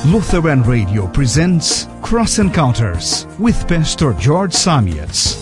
Lutheran Radio presents Cross Encounters with Pastor George Samietz.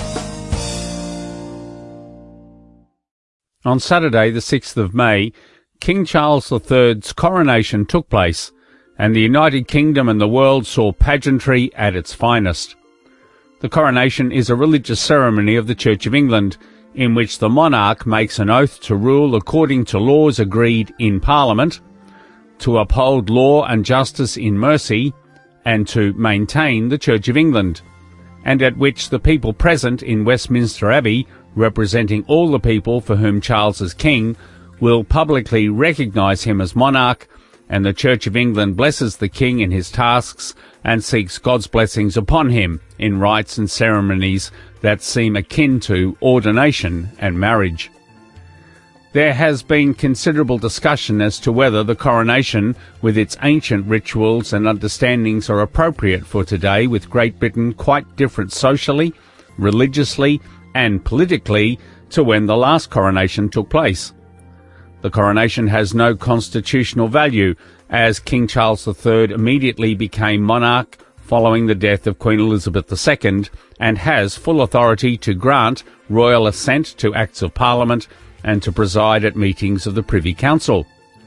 On Saturday, the 6th of May, King Charles III's coronation took place, and the United Kingdom and the world saw pageantry at its finest. The coronation is a religious ceremony of the Church of England, in which the monarch makes an oath to rule according to laws agreed in Parliament, to uphold law and justice in mercy, and to maintain the Church of England, and at which the people present in Westminster Abbey, representing all the people for whom Charles is king, will publicly recognise him as monarch, and the Church of England blesses the king in his tasks and seeks God's blessings upon him in rites and ceremonies that seem akin to ordination and marriage. There has been considerable discussion as to whether the coronation, with its ancient rituals and understandings, are appropriate for today, with Great Britain quite different socially, religiously, and politically to when the last coronation took place. The coronation has no constitutional value, as King Charles III immediately became monarch following the death of Queen Elizabeth II, and has full authority to grant royal assent to Acts of Parliament and to preside at meetings of the Privy Council.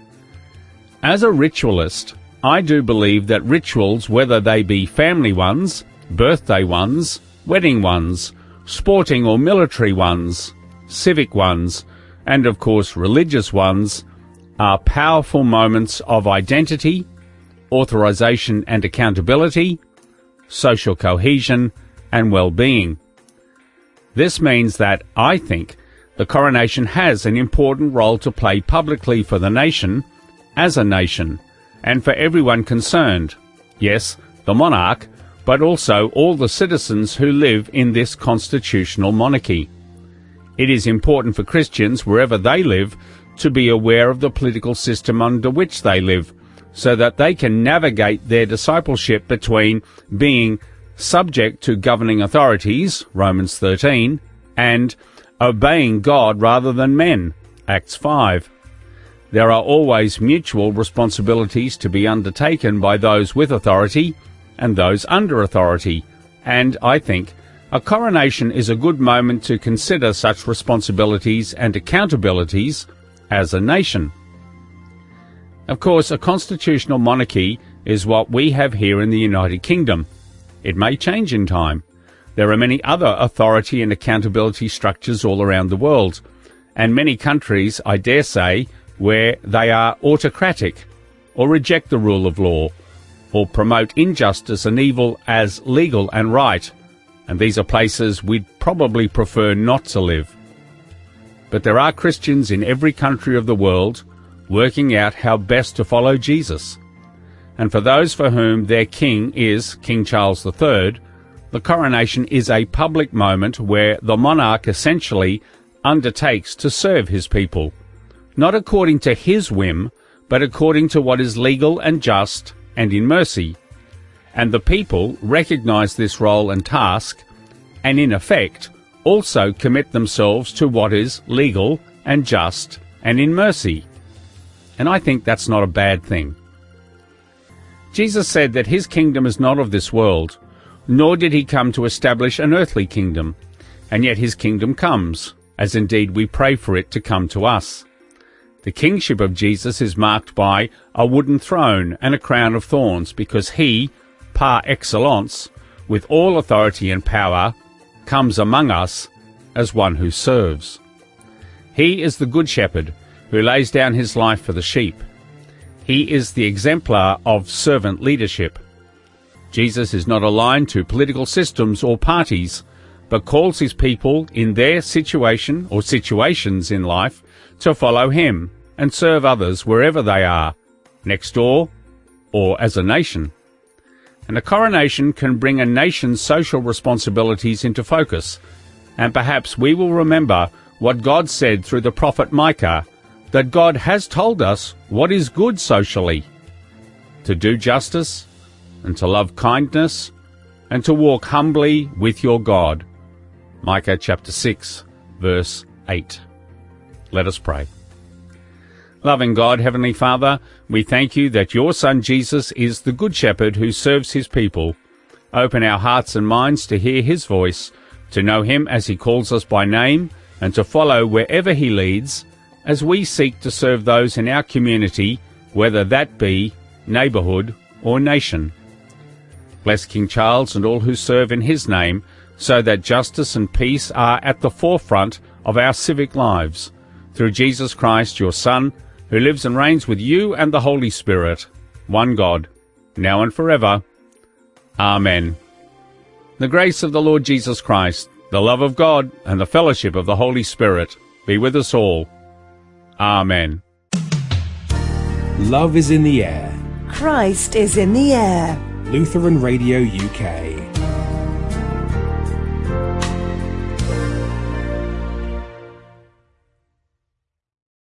As a ritualist, I do believe that rituals, whether they be family ones, birthday ones, wedding ones, sporting or military ones, civic ones, and of course religious ones, are powerful moments of identity, authorization and accountability, social cohesion, and well-being. This means that, I think, the coronation has an important role to play publicly for the nation, as a nation, and for everyone concerned. Yes, the monarch, but also all the citizens who live in this constitutional monarchy. It is important for Christians, wherever they live, to be aware of the political system under which they live, so that they can navigate their discipleship between being subject to governing authorities, Romans 13, and obeying God rather than men, Acts 5. There are always mutual responsibilities to be undertaken by those with authority and those under authority, and I think a coronation is a good moment to consider such responsibilities and accountabilities as a nation. Of course, a constitutional monarchy is what we have here in the United Kingdom. It may change in time. There are many other authority and accountability structures all around the world, and many countries, I dare say, where they are autocratic, or reject the rule of law, or promote injustice and evil as legal and right, and these are places we'd probably prefer not to live. But there are Christians in every country of the world working out how best to follow Jesus. And for those for whom their king is King Charles III, the coronation is a public moment where the monarch essentially undertakes to serve his people, not according to his whim, but according to what is legal and just and in mercy. And the people recognise this role and task, and in effect also commit themselves to what is legal and just and in mercy. And I think that's not a bad thing. Jesus said that his kingdom is not of this world, nor did he come to establish an earthly kingdom, and yet his kingdom comes, as indeed we pray for it to come to us. The kingship of Jesus is marked by a wooden throne and a crown of thorns, because he, par excellence, with all authority and power, comes among us as one who serves. He is the good shepherd who lays down his life for the sheep. He is the exemplar of servant leadership. Jesus is not aligned to political systems or parties, but calls his people in their situation or situations in life to follow him and serve others wherever they are, next door or as a nation. And a coronation can bring a nation's social responsibilities into focus, and perhaps we will remember what God said through the prophet Micah, that God has told us what is good socially: to do justice, and to love kindness, and to walk humbly with your God. Micah chapter 6, verse 8. Let us pray. Loving God, Heavenly Father, we thank you that your Son Jesus is the Good Shepherd who serves his people. Open our hearts and minds to hear his voice, to know him as he calls us by name, and to follow wherever he leads, as we seek to serve those in our community, whether that be neighbourhood or nation. Bless King Charles and all who serve in his name, so that justice and peace are at the forefront of our civic lives. Through Jesus Christ, your Son, who lives and reigns with you and the Holy Spirit, one God, now and forever. Amen. The grace of the Lord Jesus Christ, the love of God, and the fellowship of the Holy Spirit be with us all. Amen. Love is in the air. Christ is in the air. Lutheran Radio UK.